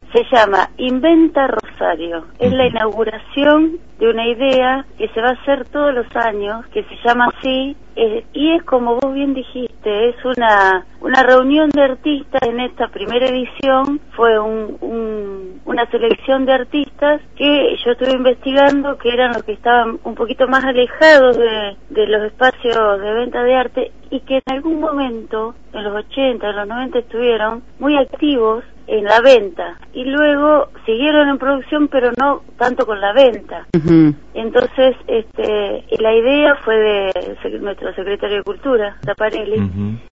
Se llama Inventa Rosario. Es la inauguración de una idea que se va a hacer todos los años, que se llama así, y es como vos bien dijiste, es una reunión de artistas. En esta primera edición fue una selección de artistas que yo estuve investigando, que eran los que estaban un poquito más alejados de los espacios de venta de arte, y que en algún momento, en los 80, en los 90, estuvieron muy activos en la venta, y luego siguieron en producción, pero no tanto con la venta. Entonces, la idea fue de nuestro secretario de Cultura, Taparelli,